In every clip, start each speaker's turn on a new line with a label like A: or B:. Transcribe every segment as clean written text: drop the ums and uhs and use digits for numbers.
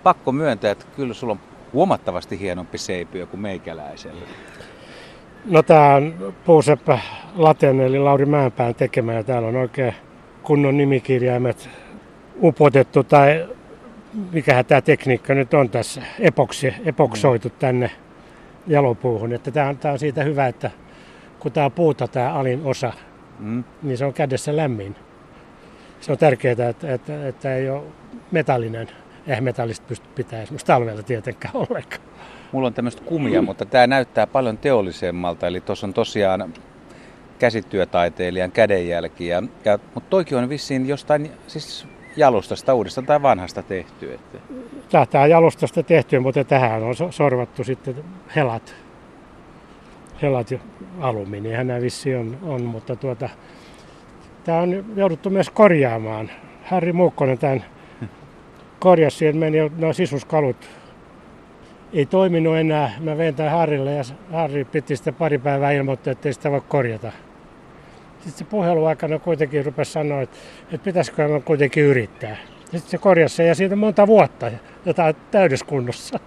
A: pakko myöntää, että kyllä sulla on huomattavasti hienompi seipiö kuin meikäläisellä.
B: No tää on puuseppä Laten eli Lauri Mäenpään tekemä ja täällä on oikein kunnon nimikirjaimet upotettu tai mikähän tämä tekniikka nyt on tässä, epoksoitu tänne jalopuuhun. Että tää on siitä hyvä, että kun tää on puuta tää alin osa, niin se on kädessä lämmin. Se on tärkeää, että ei ole metallinen. Eihän metallista pysty pitämään esimerkiksi talvella tietenkään ollenkaan.
A: Mulla on tämmöistä kumia, mutta tämä näyttää paljon teollisemmalta. Eli tuossa on tosiaan käsityötaiteilijan kädenjälki. Mutta toikin on vissiin jostain siis jalustasta, uudesta tai vanhasta tehty.
B: Tämä on jalustasta tehty, mutta tähän on sorvattu sitten helat ja alumiinihan nämä vissiin on, mutta tämä on jouduttu myös korjaamaan. Harri Muukkonen tämän korjasi, siihen meni nuo sisuskalut. Ei toiminut enää. Mä vein tämän Harrille ja Harri piti sitä pari päivää ilmoittaa, että ei sitä voi korjata. Sitten se puheluaikana kuitenkin rupesi sanoa, että pitäisikö mä kuitenkin yrittää. Sitten se korjasi sen ja siitä monta vuotta, jota on täydessä kunnossa.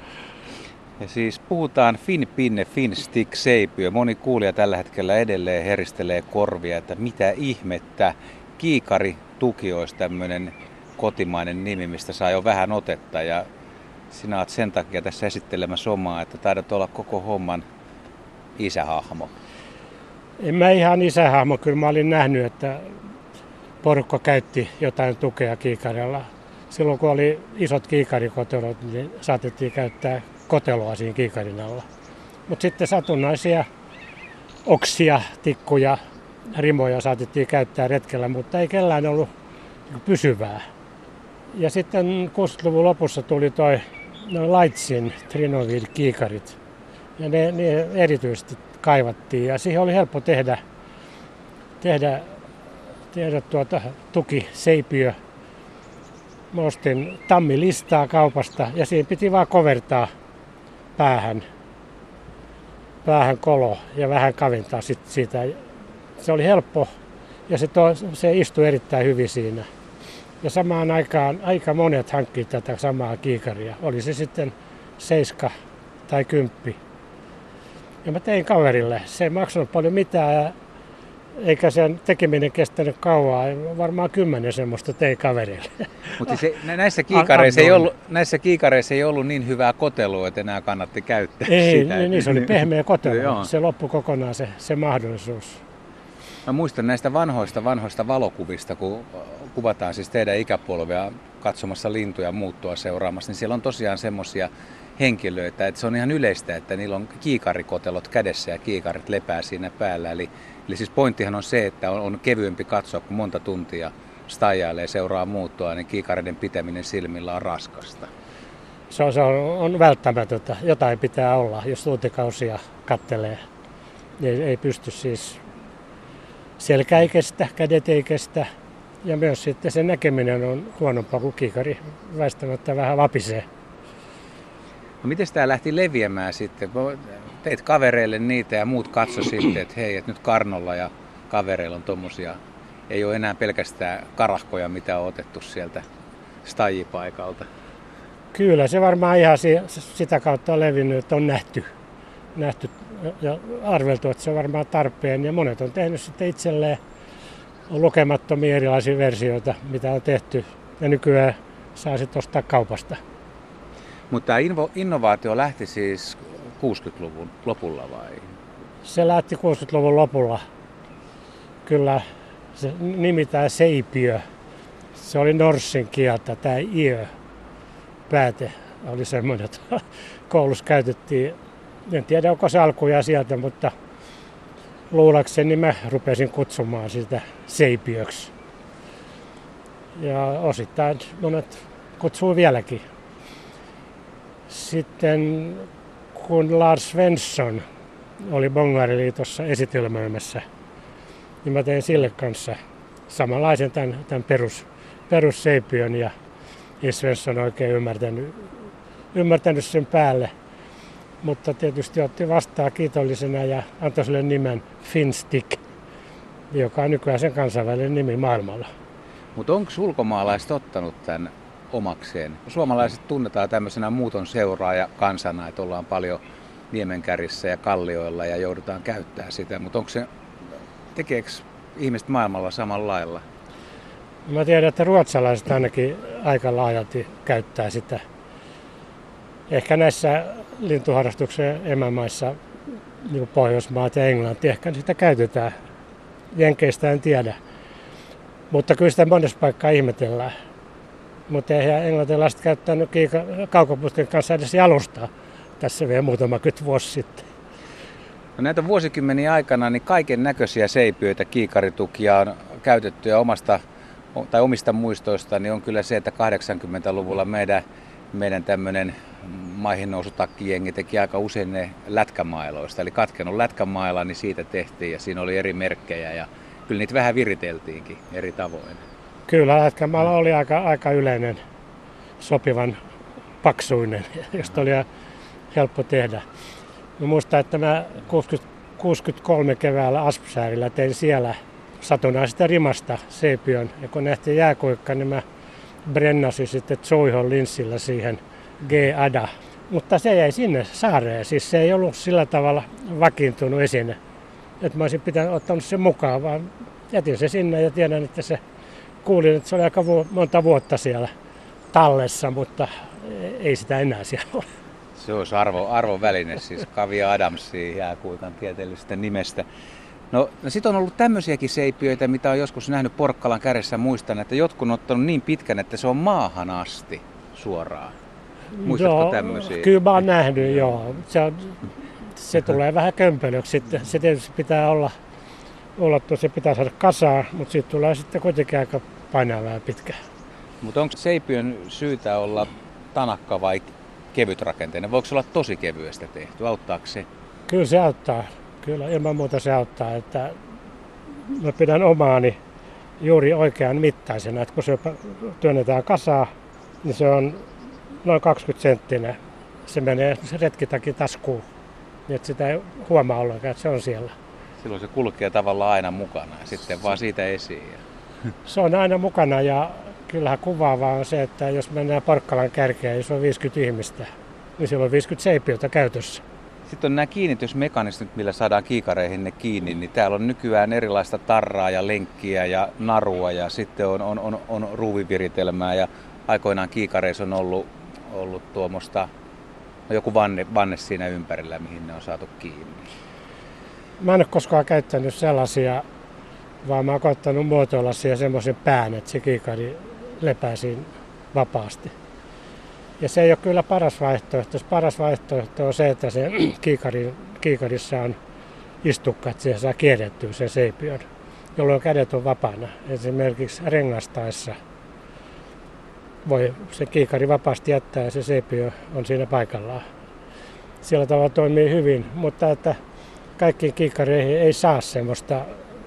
A: Ja siis puhutaan Finnpinne Finnstick seipiö. Moni kuulija tällä hetkellä edelleen heristelee korvia, että mitä ihmettä. Kiikari Tuki olisi tämmöinen kotimainen nimi, mistä saa jo vähän otetta. Ja sinä olet sen takia tässä esittelemässä omaa, että taidat olla koko homman isähahmo.
B: En mä ihan isähahmo, kyllä mä olin nähnyt, että porukka käytti jotain tukea kiikarilla. Silloin kun oli isot kiikarikotelot, niin saatettiin käyttää koteloa siinä kiikarin alla. Mutta sitten satunnaisia oksia, tikkuja, rimoja saatettiin käyttää retkellä, mutta ei kellään ollut pysyvää. Ja sitten 60-luvun lopussa tuli noin Leitsin Trinovil-kiikarit. Ja ne erityisesti kaivattiin ja siihen oli helppo tehdä tukiseipiö. Mä ostin tammilistaa kaupasta ja siinä piti vaan kovertaa päähän kolo ja vähän kaventaa siitä. Se oli helppo ja se istui erittäin hyvin siinä. Ja samaan aikaan aika monet hankki tätä samaa kiikaria. Oli se sitten 7 tai 10. Ja mä tein kaverille. Se ei maksanut paljon mitään eikä sen tekeminen kestänyt kauan. Varmaan 10 semmoista tein kaverille.
A: Mutta näissä kiikareissa ei ollut niin hyvää kotelua, että enää kannatti käyttää sitä.
B: Niin se oli pehmeä kotelo. Se loppui kokonaan se mahdollisuus.
A: Mä muistan näistä vanhoista valokuvista, kun kuvataan siis teidän ikäpolvea katsomassa lintuja muuttua seuraamassa, niin siellä on tosiaan semmoisia henkilöitä, että se on ihan yleistä, että niillä on kiikarikotelot kädessä ja kiikarit lepää siinä päällä. Eli siis pointtihan on se, että on kevyempi katsoa, kun monta tuntia staijailee seuraa muuttua, niin kiikareiden pitäminen silmillä on raskasta.
B: Se on välttämätöntä. Jotain pitää olla, jos tuntikausia kattelee. Ei pysty siis. Selkä ei kestä, kädet ei kestä ja myös sitten se näkeminen on huonompaa kuin kiikari. Väistämättä vähän vapisee.
A: No miten tämä lähti leviämään sitten? Teit kavereille niitä ja muut katso sitten, että hei, että nyt Karnolla ja kavereilla on tommosia. Ei ole enää pelkästään karahkoja, mitä on otettu sieltä stajipaikalta. Kyllä,
B: se varmaan ihan sitä kautta on levinnyt, että on nähty ja arveltu, että se on varmaan tarpeen. Ja monet on tehnyt sitten itselleen lukemattomia erilaisia versioita, mitä on tehty. Ja nykyään saa sitten ostaa kaupasta.
A: Mutta tämä innovaatio lähti siis 60-luvun lopulla vai?
B: Se lähti 60-luvun lopulla. Kyllä se nimi tämä seipiö. Se oli norssin kieltä, tämä pääte oli semmoinen, että koulussa käytettiin. En tiedä, onko se alkuja sieltä, mutta luulakseni mä rupesin kutsumaan sitä seipiöksi. Ja osittain monet kutsuu vieläkin. Sitten kun Lars Svensson oli Bongariliitossa esitelmöimässä, niin mä tein sille kanssa samanlaisen tämän perusseipiön ja Svensson oikein ymmärtänyt sen päälle. Mutta tietysti otti vastaan kiitollisena ja antoi sille nimen Finnstick, joka on nykyään sen kansainvälinen nimi maailmalla.
A: Mutta onko ulkomaalaiset ottanut tämän omakseen. Suomalaiset tunnetaan tämmöisenä muuton seuraaja kansana, että ollaan paljon niemenkärjissä ja kallioilla ja joudutaan käyttämään sitä, mutta tekeekö ihmiset maailmalla samalla lailla?
B: Mä tiedän, että ruotsalaiset ainakin aika laajalti käyttää sitä. Ehkä näissä lintuharrastuksen emämaissa, niin kuin Pohjoismaat ja Englanti, ehkä sitä käytetään. Jenkeistä en tiedä. Mutta kyllä sitä monessa paikkaa ihmetellään. Mutta eihän englantilaiset käyttänyt kaukoputken kanssa edes jalustaa tässä vielä muutama vuosi sitten.
A: No näitä vuosikymmeniä aikana niin kaiken näköisiä seipiöitä, kiikaritukia on käytetty ja omista muistoista, niin on kyllä se, että 80-luvulla meidän tämmöinen maihin nousutakkijengi teki aika usein ne lätkämailoista. Eli katkenut lätkämaila, niin siitä tehtiin ja siinä oli eri merkkejä ja kyllä niitä vähän viriteltiinkin eri tavoin.
B: Kyllä, lätkämaila oli aika yleinen, sopivan paksuinen, josta oli helppo tehdä. Mä muistan, että mä 63 keväällä Aspsäärillä tein siellä satunnaisesta rimasta seipiön. Ja kun nähtiin jääkuikka, niin mä brennasin sitten Zoihon linssillä siihen G-Ada. Mutta se jäi sinne saareen, siis se ei ollut sillä tavalla vakiintunut esine. Että mä olisin ottanut sen mukaan, vaan jätin se sinne ja tiedän, että kuulin, että se oli aika monta vuotta siellä tallessa, mutta ei sitä enää siellä ole.
A: Se olisi arvon väline, siis Kavia Adamsia jääkuikan tieteellisestä nimestä. No sitten on ollut tämmöisiäkin seipiöitä, mitä on joskus nähnyt Porkkalan kärjessä. Muistan, että jotkut on ottanut niin pitkän, että se on maahan asti suoraan. Muistatko tämmöisiä?
B: Kyllä mä oon nähnyt, joo. Se tulee vähän kömpelöksi sitten. Se tietysti pitää olla se pitää saada kasaan, mutta siitä tulee sitten kuitenkin aika painavaa ja pitkä.
A: Mutta onko seipiön syytä olla tanakka vai kevytrakenteinen? Voiko se olla tosi kevyestä tehty? Auttaako se?
B: Kyllä se auttaa. Kyllä ilman muuta se auttaa. Että mä pidän omaani juuri oikean mittaisena. Että kun se työnnetään kasaan, niin se on noin 20 senttinen. Se menee se retkitakin taskuun. Niin että sitä ei huomaa ollenkaan, että se on siellä.
A: Silloin se kulkee tavallaan aina mukana ja sitten vaan siitä esiin.
B: Se on aina mukana ja kyllähän kuvaavaa on se, että jos mennään Porkkalan kärkeen, jos on 50 ihmistä, niin siellä on 50 seipiötä käytössä.
A: Sitten on nämä kiinnitysmekanismit, millä saadaan kiikareihin ne kiinni, niin täällä on nykyään erilaista tarraa ja lenkkiä ja narua ja sitten on ruuviviritelmää ja aikoinaan kiikareissa on ollut tuommoista joku vanne siinä ympärillä, mihin ne on saatu kiinni.
B: Mä en ole koskaan käyttänyt sellaisia, vaan mä oon koittanut muotoilla siihen semmoisen pään, että se kiikari lepää siinä vapaasti. Ja se ei ole kyllä paras vaihtoehto. Paras vaihtoehto on se, että se kiikarissa on istukka, että siihen saa kierrettyä sen seipiön, jolloin kädet on vapaana. Esimerkiksi rengastaessa voi se kiikari vapaasti jättää ja se seipiö on siinä paikallaan. Sillä tavalla toimii hyvin, mutta että kaikkiin kiikareihin ei saa semmoista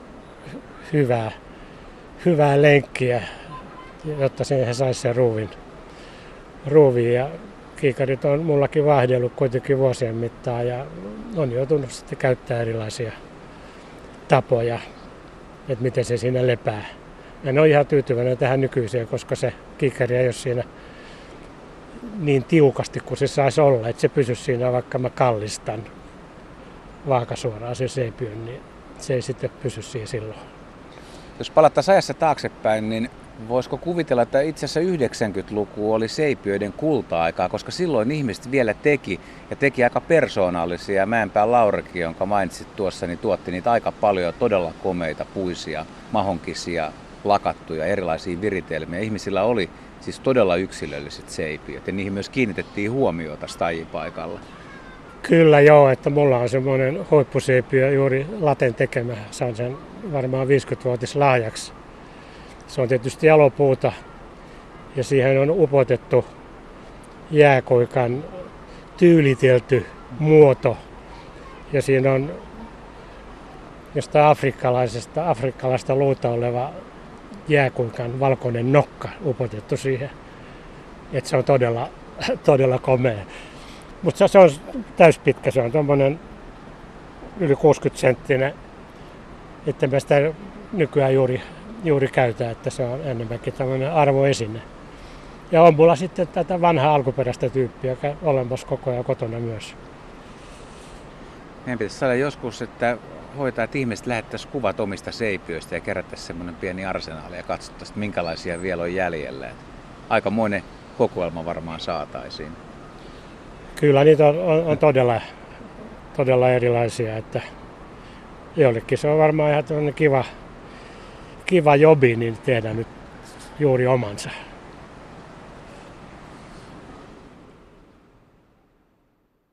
B: hyvää lenkkiä, jotta siihen saisi sen ruuvin. Ja kiikarit on mullakin vaihdellut kuitenkin vuosien mittaan ja on joutunut sitten käyttämään erilaisia tapoja, että miten se siinä lepää. En ole ihan tyytyväinen tähän nykyiseen, koska se kiikari ei ole siinä niin tiukasti kuin se saisi olla, että se pysyisi siinä, vaikka mä kallistan vaakasuoraan se seipiön, niin se ei sitten pysy siinä silloin.
A: Jos palattaisiin ajassa taaksepäin, niin voisiko kuvitella, että itse asiassa 90-luku oli seipiöiden kulta-aikaa, koska silloin ihmiset vielä teki aika persoonallisia. Mäenpään Laurikin, jonka mainitsit tuossa, niin tuotti niitä aika paljon todella komeita, puisia, mahonkisia, lakattuja, erilaisia viritelmiä. Ihmisillä oli siis todella yksilölliset seipiöt ja niihin myös kiinnitettiin huomiota stajipaikalla. Kyllä
B: joo, että mulla on semmoinen huippuseipiö juuri laten tekemä. Saan sen varmaan 50-vuotis lahjaksi. Se on tietysti jalopuuta ja siihen on upotettu jääkoikan tyylitelty muoto. Ja siinä on jostain afrikkalaista luuta oleva jääkuikan valkoinen nokka upotettu siihen. Et se on todella komea. Mutta se on täyspitkä, se on tommonen yli 60 senttinen, että mä sitä nykyään juuri käytä, että se on enemmänkin tämmöinen arvoesine. Ja on mulla sitten tätä vanhaa alkuperäistä tyyppiä olemassa koko ajan kotona myös.
A: Meidän pitäisi saada joskus, että hoitajat ihmiset lähettäisiin kuvat omista seipiöistä ja kerättäisiin semmoinen pieni arsenaali ja katsottaisiin, minkälaisia vielä on jäljellä. Aikamoinen kokoelma varmaan saataisiin.
B: Kyllä niitä on todella erilaisia, että joillekin se on varmaan ihan kiva jobi niin tehdä nyt juuri omansa.